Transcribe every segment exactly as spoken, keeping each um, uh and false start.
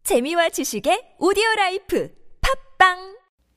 재미와 지식의 오디오라이프 팝빵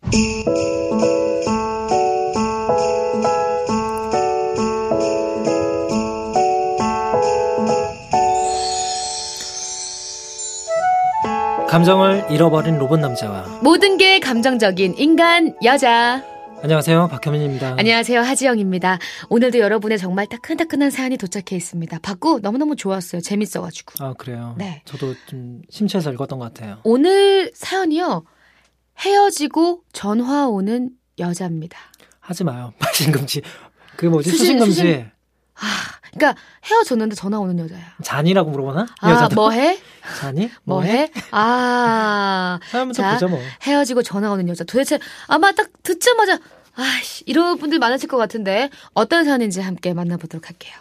감정을 잃어버린 로봇 남자와 모든 게 감정적인 인간 여자. 안녕하세요, 박현민입니다. 안녕하세요, 하지영입니다. 오늘도 여러분의 정말 따끈따끈한 사연이 도착해 있습니다. 받고 너무너무 좋았어요. 재밌어가지고. 아, 그래요? 네. 저도 좀 심취해서 읽었던 것 같아요. 오늘 사연이요, 헤어지고 전화 오는 여자입니다. 하지 마요. 발신금지. 그 뭐지? 수신, 수신금지. 수신. 아, 그러니까 헤어졌는데 전화 오는 여자야. 잔이라고 물어보나? 아, 여자도? 뭐해? 잔이? 뭐해? 아, 사연부터 자, 보자 뭐. 헤어지고 전화 오는 여자. 도대체 아마 딱 듣자마자 아이씨, 이런 분들 많으실 것 같은데 어떤 사연인지 함께 만나보도록 할게요.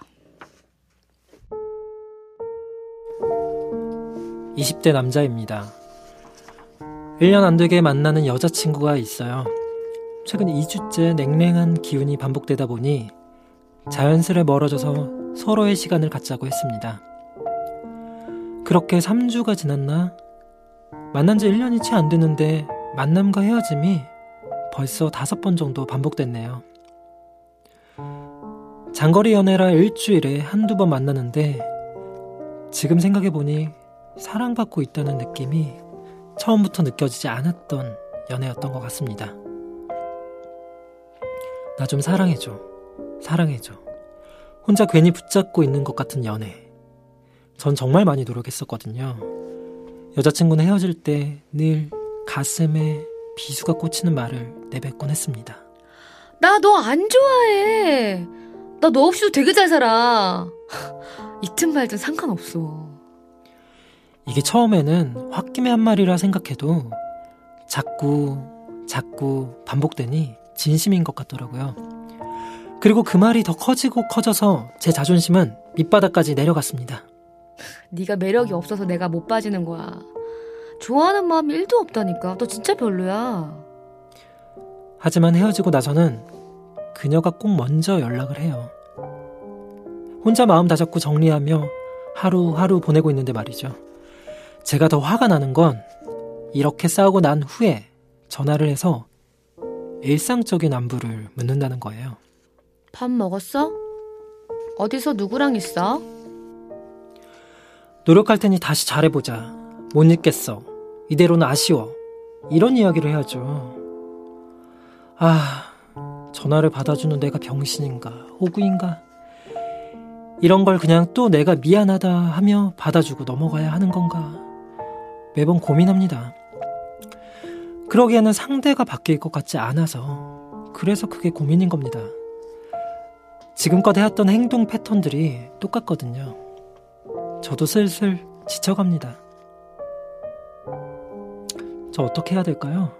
이십 대 남자입니다. 일 년 안 되게 만나는 여자친구가 있어요. 최근 이 주째 냉랭한 기운이 반복되다 보니 자연스레 멀어져서 서로의 시간을 갖자고 했습니다. 그렇게 삼 주가 지났나? 만난 지 일 년이 채 안 됐는데 만남과 헤어짐이 벌써 다섯 번 정도 반복됐네요. 장거리 연애라 일주일에 한두 번 만나는데 지금 생각해보니 사랑받고 있다는 느낌이 처음부터 느껴지지 않았던 연애였던 것 같습니다. 나 좀 사랑해줘. 사랑해줘. 혼자 괜히 붙잡고 있는 것 같은 연애. 전 정말 많이 노력했었거든요. 여자친구는 헤어질 때 늘 가슴에 비수가 꽂히는 말을 내뱉곤 했습니다. 나 너 안 좋아해. 나 너 없이도 되게 잘 살아. 있든 말든 상관없어. 이게 처음에는 홧김에 한 말이라 생각해도 자꾸 자꾸 반복되니 진심인 것 같더라고요. 그리고 그 말이 더 커지고 커져서 제 자존심은 밑바닥까지 내려갔습니다. 네가 매력이 없어서 내가 못 빠지는 거야. 좋아하는 마음이 일도 없다니까. 너 진짜 별로야. 하지만 헤어지고 나서는 그녀가 꼭 먼저 연락을 해요. 혼자 마음 다잡고 정리하며 하루하루 보내고 있는데 말이죠. 제가 더 화가 나는 건 이렇게 싸우고 난 후에 전화를 해서 일상적인 안부를 묻는다는 거예요. 밥 먹었어? 어디서 누구랑 있어? 노력할 테니 다시 잘해보자. 못 잊겠어. 이대로는 아쉬워. 이런 이야기를 해야죠. 아, 전화를 받아주는 내가 병신인가 호구인가? 이런 걸 그냥 또 내가 미안하다 하며 받아주고 넘어가야 하는 건가? 매번 고민합니다. 그러기에는 상대가 바뀔 것 같지 않아서 그래서 그게 고민인 겁니다. 지금껏 해왔던 행동 패턴들이 똑같거든요. 저도 슬슬 지쳐갑니다. 저 어떻게 해야 될까요?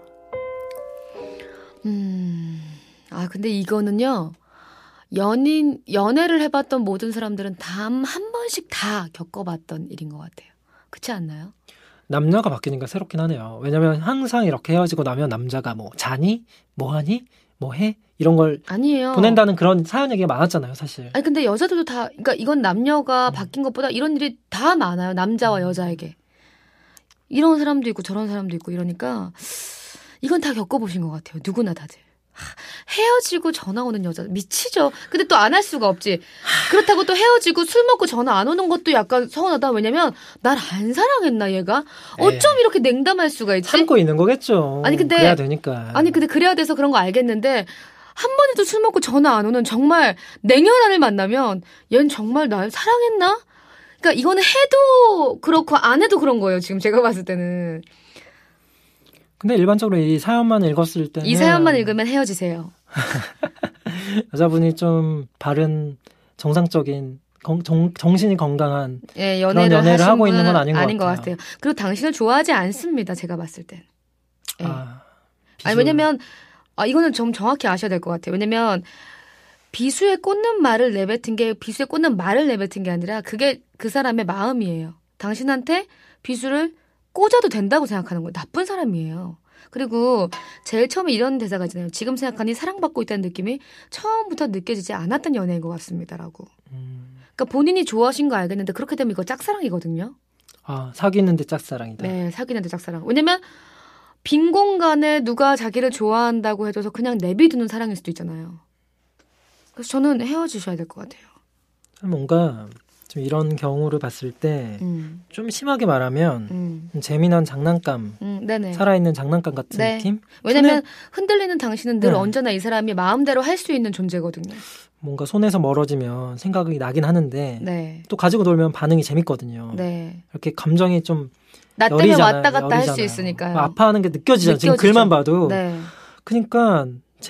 음, 아 근데 이거는요, 연인 연애를 해봤던 모든 사람들은 단 한 번씩 다 겪어봤던 일인 것 같아요. 그렇지 않나요? 남녀가 바뀌니까 새롭긴 하네요. 왜냐면 항상 이렇게 헤어지고 나면 남자가 뭐 자니? 뭐하니? 뭐해? 이런 걸 아니에요. 보낸다는 그런 사연 얘기가 많았잖아요, 사실. 아니 근데 여자들도 다, 그러니까 이건 남녀가 음. 바뀐 것보다 이런 일이 다 많아요. 남자와 여자에게. 이런 사람도 있고 저런 사람도 있고 이러니까 이건 다 겪어보신 것 같아요. 누구나 다들. 헤어지고 전화 오는 여자 미치죠. 근데 또 안 할 수가 없지. 그렇다고 또 헤어지고 술 먹고 전화 안 오는 것도 약간 서운하다. 왜냐면 날 안 사랑했나 얘가? 어쩜 이렇게 냉담할 수가 있지? 참고 있는 거겠죠. 아니 근데 그래야 되니까. 아니 근데 그래야 돼서 그런 거 알겠는데 한 번에도 술 먹고 전화 안 오는 정말 냉혈한을 만나면 얘는 정말 날 사랑했나? 그러니까 이거는 해도 그렇고 안 해도 그런 거예요. 지금 제가 봤을 때는. 근데 일반적으로 이 사연만 읽었을 때는 이 사연만 읽으면 헤어지세요. 여자분이 좀 바른 정상적인 정, 정, 정신이 건강한 예, 연애를, 그런 연애를 하고 있는 건 아닌, 아닌 것, 것 같아요. 같아요. 그리고 당신을 좋아하지 않습니다. 제가 봤을 땐. 예. 아, 아니 왜냐면 아, 이거는 좀 정확히 아셔야 될 것 같아요. 왜냐면 비수에 꽂는 말을 내뱉은 게 비수에 꽂는 말을 내뱉은 게 아니라 그게 그 사람의 마음이에요. 당신한테 비수를 꽂아도 된다고 생각하는 거예요. 나쁜 사람이에요. 그리고 제일 처음에 이런 대사가 있잖아요. 지금 생각하니 사랑받고 있다는 느낌이 처음부터 느껴지지 않았던 연애인 것 같습니다라고. 음. 그러니까 본인이 좋아하신 거 알겠는데 그렇게 되면 이거 짝사랑이거든요. 아, 사귀는데 짝사랑이다. 네, 사귀는데 짝사랑. 왜냐면 빈 공간에 누가 자기를 좋아한다고 해줘서 그냥 내비두는 사랑일 수도 있잖아요. 그래서 저는 헤어지셔야 될 것 같아요. 뭔가 좀 이런 경우를 봤을 때 좀 음. 심하게 말하면 음. 재미난 장난감, 음, 네네. 살아있는 장난감 같은 네. 느낌? 왜냐면 흔들리는 당신은 늘 네. 언제나 이 사람이 마음대로 할 수 있는 존재거든요. 뭔가 손에서 멀어지면 생각이 나긴 하는데 네. 또 가지고 놀면 반응이 재밌거든요. 네. 이렇게 감정이 좀 나 때문에 여리잖아요. 왔다 갔다 할 수 여리잖아요. 있으니까요. 아파하는 게 느껴지잖아요. 지금 느껴지죠. 글만 봐도. 네. 그러니까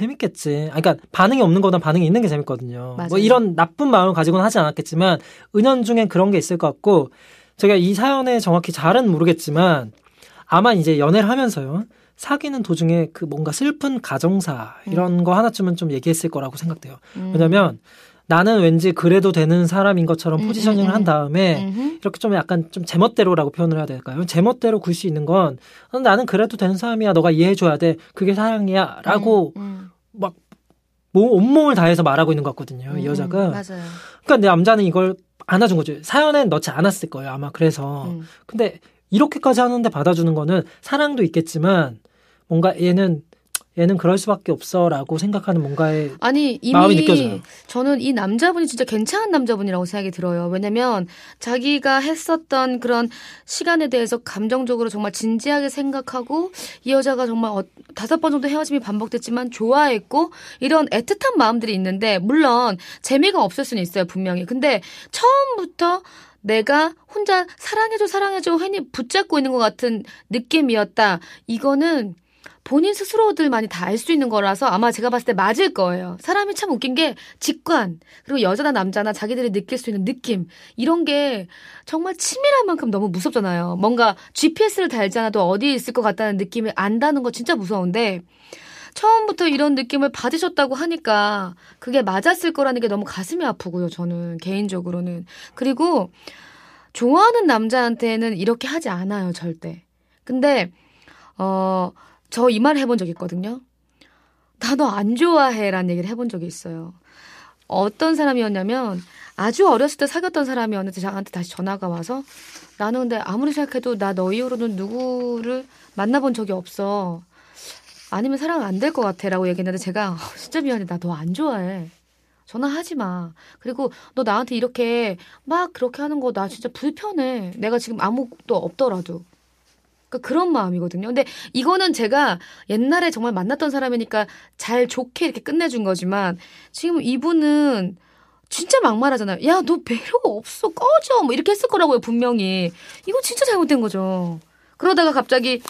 재밌겠지. 아, 그러니까 반응이 없는 것보다 반응이 있는 게 재밌거든요. 맞아요. 뭐 이런 나쁜 마음을 가지고는 하지 않았겠지만 은연중엔 그런 게 있을 것 같고 제가 이 사연에 정확히 잘은 모르겠지만 아마 이제 연애를 하면서요. 사귀는 도중에 그 뭔가 슬픈 가정사 이런 음. 거 하나쯤은 좀 얘기했을 거라고 생각돼요. 음. 왜냐면 나는 왠지 그래도 되는 사람인 것처럼 음, 포지셔닝을 음, 음. 한 다음에 음흠. 이렇게 좀 약간 좀 제멋대로라고 표현을 해야 될까요? 제멋대로 굴 수 있는 건 어, 나는 그래도 되는 사람이야. 너가 이해해줘야 돼. 그게 사랑이야. 라고 음, 음. 막 뭐, 온몸을 다해서 말하고 있는 것 같거든요. 이 음, 여자가. 음, 맞아요. 그러니까 내 남자는 이걸 안아준 거죠. 사연엔 넣지 않았을 거예요. 아마 그래서. 음. 근데 이렇게까지 하는데 받아주는 거는 사랑도 있겠지만 뭔가 얘는 얘는 그럴 수밖에 없어라고 생각하는 뭔가의 아니 이미 마음이 느껴져요. 저는 이 남자분이 진짜 괜찮은 남자분이라고 생각이 들어요. 왜냐면 자기가 했었던 그런 시간에 대해서 감정적으로 정말 진지하게 생각하고 이 여자가 정말 어, 다섯 번 정도 헤어짐이 반복됐지만 좋아했고 이런 애틋한 마음들이 있는데 물론 재미가 없을 수는 있어요. 분명히. 근데 처음부터 내가 혼자 사랑해줘 사랑해줘 괜히 붙잡고 있는 것 같은 느낌이었다. 이거는 본인 스스로들만이 다 알 수 있는 거라서 아마 제가 봤을 때 맞을 거예요. 사람이 참 웃긴 게 직관 그리고 여자나 남자나 자기들이 느낄 수 있는 느낌 이런 게 정말 치밀한 만큼 너무 무섭잖아요. 뭔가 지피에스를 달지 않아도 어디에 있을 것 같다는 느낌을 안다는 거 진짜 무서운데 처음부터 이런 느낌을 받으셨다고 하니까 그게 맞았을 거라는 게 너무 가슴이 아프고요. 저는 개인적으로는. 그리고 좋아하는 남자한테는 이렇게 하지 않아요. 절대. 근데 어... 저 이 말 해본 적 있거든요. 나 너 안 좋아해 라는 얘기를 해본 적이 있어요. 어떤 사람이었냐면 아주 어렸을 때 사귀었던 사람이었는데 저한테 다시 전화가 와서 나는 근데 아무리 생각해도 나 너 이후로는 누구를 만나본 적이 없어. 아니면 사랑 안 될 것 같아 라고 얘기했는데 제가 진짜 미안해. 나 너 안 좋아해. 전화하지 마. 그리고 너 나한테 이렇게 막 그렇게 하는 거 나 진짜 불편해. 내가 지금 아무것도 없더라도. 그러니까 그런 마음이거든요. 근데 이거는 제가 옛날에 정말 만났던 사람이니까 잘 좋게 이렇게 끝내준 거지만 지금 이분은 진짜 막말하잖아요. 야, 너 매력 없어. 꺼져. 뭐 이렇게 했을 거라고요. 분명히. 이거 진짜 잘못된 거죠. 그러다가 갑자기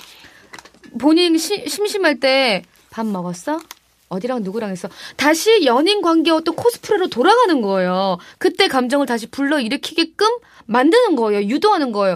본인 시, 심심할 때 밥 먹었어? 어디랑 누구랑 했어? 다시 연인 관계였던 코스프레로 돌아가는 거예요. 그때 감정을 다시 불러일으키게끔 만드는 거예요. 유도하는 거예요.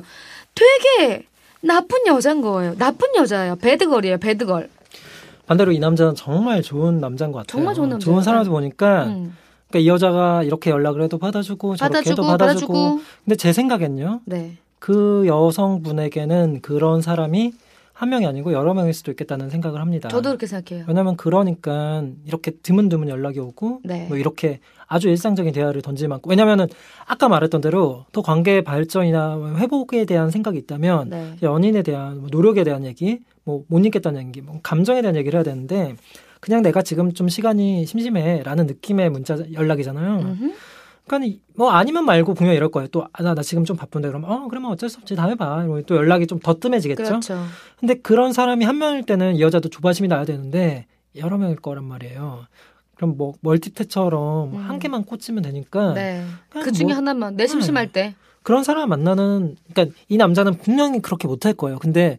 되게 나쁜 여자인 거예요. 나쁜 여자예요. 배드걸이에요. 배드걸. 반대로 이 남자는 정말 좋은 남자인 것 같아요. 정말 좋은 남자예요. 좋은 사람을 보니까 음. 그러니까 이 여자가 이렇게 연락을 해도 받아주고 저렇게 받아주고, 해도 받아주고. 받아주고. 근데 제 생각엔요. 네. 그 여성분에게는 그런 사람이 한 명이 아니고 여러 명일 수도 있겠다는 생각을 합니다. 저도 그렇게 생각해요. 왜냐하면 그러니까 이렇게 드문드문 연락이 오고 네. 뭐 이렇게 아주 일상적인 대화를 던질 만큼 왜냐하면은 아까 말했던 대로 더 관계 발전이나 회복에 대한 생각이 있다면 네. 연인에 대한 뭐 노력에 대한 얘기, 뭐 못 잊겠다는 얘기, 뭐 감정에 대한 얘기를 해야 되는데 그냥 내가 지금 좀 시간이 심심해라는 느낌의 문자 연락이잖아요. 음흠. 그러니까 뭐 아니면 말고 분명 이럴 거예요. 또 나 나 지금 좀 바쁜데 그러면 어 그러면 어쩔 수 없지 다음에 봐. 이러면 또 연락이 좀 더 뜸해지겠죠. 그렇죠. 근데 그런 사람이 한 명일 때는 이 여자도 조바심이 나야 되는데 여러 명일 거란 말이에요. 그럼 뭐 멀티탭처럼 음. 한 개만 꽂히면 되니까 네. 그냥 그 중에 뭐, 하나만 내 심심할 때. 그런 사람 만나는 그러니까 이 남자는 분명히 그렇게 못할 거예요. 근데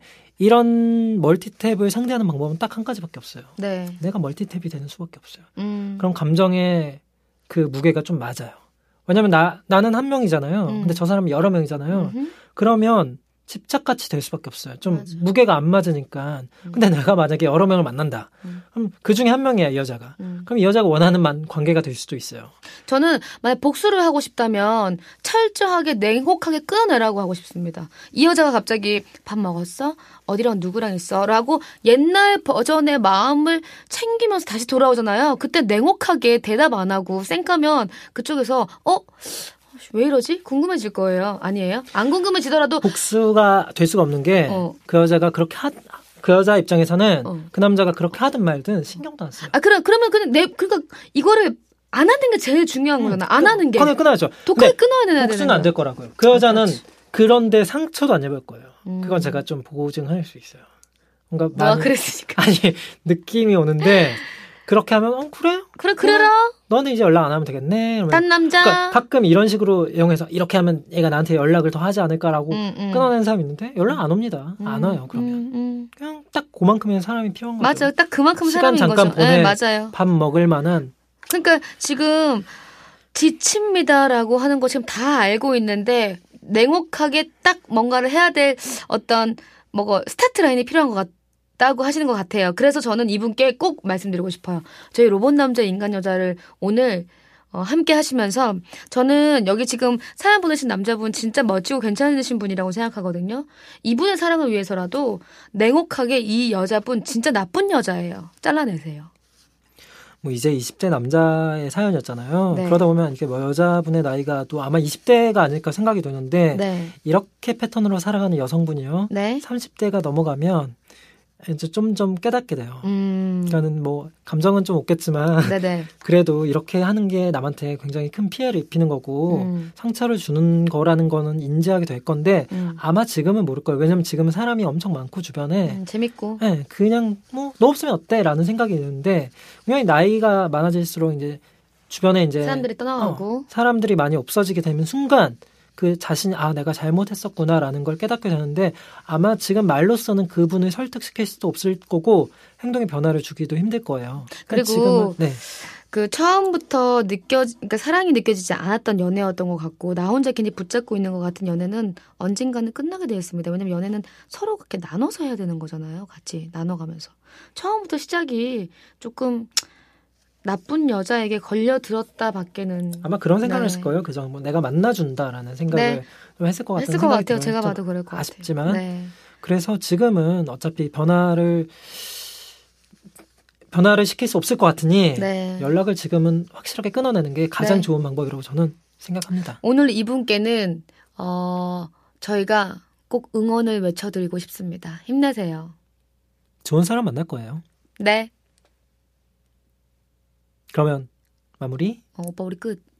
이런 멀티탭을 상대하는 방법은 딱 한 가지밖에 없어요. 네. 내가 멀티탭이 되는 수밖에 없어요. 음. 그럼 감정의 그 무게가 좀 맞아요. 왜냐면 나, 나는 한 명이잖아요. 음. 근데 저 사람은 여러 명이잖아요. 음흠. 그러면 집착같이 될 수밖에 없어요. 좀 맞아. 무게가 안 맞으니까. 근데 내가 만약에 여러 명을 만난다. 음. 그럼 그 중에 한 명이야, 이 여자가. 음. 그럼 이 여자가 원하는 만, 관계가 될 수도 있어요. 저는 만약 복수를 하고 싶다면 철저하게 냉혹하게 끊어내라고 하고 싶습니다. 이 여자가 갑자기 밥 먹었어? 어디랑 누구랑 있어? 라고 옛날 버전의 마음을 챙기면서 다시 돌아오잖아요. 그때 냉혹하게 대답 안 하고 쌩까면 그쪽에서 어? 왜 이러지? 궁금해질 거예요. 아니에요? 안 궁금해지더라도 복수가 될 수가 없는 게 그 어. 여자가 그렇게 하, 그 여자 입장에서는 어. 그 남자가 그렇게 하든 말든 신경도 안 써요. 아 그럼 그러면 그냥 내 그러니까 이거를 안 하는 게 제일 중요한 거잖아. 안 하는 게 그냥 끊어야죠. 독하게 근데 끊어야 되는 복수는 안 될 거라고요. 그 여자는 아, 그렇지. 그런데 상처도 안 입을 거예요. 음. 그건 제가 좀 보증할 수 있어요. 뭔가 너가 많은- 그랬으니까. 아니 느낌이 오는데 그렇게 하면 어 그래? 그래 그래라. 너는 이제 연락 안 하면 되겠네. 이러면 딴 남자. 그러니까 가끔 이런 식으로 이용해서 이렇게 하면 얘가 나한테 연락을 더 하지 않을까라고 음, 음. 끊어낸 사람이 있는데 연락 안 옵니다. 안 음, 와요. 그러면 음, 음. 그냥 딱 그만큼의 사람이 필요한 거죠. 맞아요. 딱 그만큼 시간 사람인 잠깐 거죠. 보내 네, 맞아요. 밥 먹을 만한 그러니까 지금 지칩니다라고 하는 거 지금 다 알고 있는데 냉혹하게 딱 뭔가를 해야 될 어떤 뭐 스타트 라인이 필요한 것 같다고 하시는 것 같아요. 그래서 저는 이분께 꼭 말씀드리고 싶어요. 저희 로봇 남자 인간 여자를 오늘 어, 함께 하시면서 저는 여기 지금 사연 보내신 남자분 진짜 멋지고 괜찮으신 분이라고 생각하거든요. 이분의 사랑을 위해서라도 냉혹하게 이 여자분 진짜 나쁜 여자예요. 잘라내세요. 뭐 이제 이십 대 남자의 사연이었잖아요. 네. 그러다 보면 이게 뭐 여자분의 나이가 또 아마 이십 대가 아닐까 생각이 드는데 네. 이렇게 패턴으로 살아가는 여성분이요. 네. 삼십 대가 넘어가면 이제 점점 깨닫게 돼요. 음. 그러니까는 뭐 감정은 좀 없겠지만 네네. 그래도 이렇게 하는 게 남한테 굉장히 큰 피해를 입히는 거고 음. 상처를 주는 거라는 거는 인지하게 될 건데 음. 아마 지금은 모를 거예요. 왜냐면 지금은 사람이 엄청 많고 주변에 음, 재밌고. 네, 그냥 뭐 너 없으면 어때? 라는 생각이 드는데 분명히 나이가 많아질수록 이제 주변에 이제 사람들이 떠나가고. 어, 사람들이 많이 없어지게 되는 순간 그 자신이 아 내가 잘못했었구나라는 걸 깨닫게 되는데 아마 지금 말로서는 그분을 설득시킬 수도 없을 거고 행동의 변화를 주기도 힘들 거예요. 그러니까 그리고 지금은, 네. 그 처음부터 느껴, 그러니까 사랑이 느껴지지 않았던 연애였던 것 같고 나 혼자 괜히 붙잡고 있는 것 같은 연애는 언젠가는 끝나게 되어 있습니다. 왜냐면 연애는 서로 그렇게 나눠서 해야 되는 거잖아요. 같이 나눠가면서. 처음부터 시작이 조금 나쁜 여자에게 걸려들었다 밖에는 아마 그런 생각을 네. 했을 거예요. 그죠? 뭐 내가 만나준다라는 생각을 네. 좀 했을 것 같은 했을 것 생각이 같아요. 들어요. 제가 좀 봐도 그럴 것 아쉽지만 같아요. 네. 그래서 지금은 어차피 변화를 변화를 시킬 수 없을 것 같으니 네. 연락을 지금은 확실하게 끊어내는 게 가장 네. 좋은 방법이라고 저는 생각합니다. 오늘 이분께는 어, 저희가 꼭 응원을 외쳐드리고 싶습니다. 힘내세요. 좋은 사람 만날 거예요. 네. 그러면 마무리. 어, 오빠 우리 끝.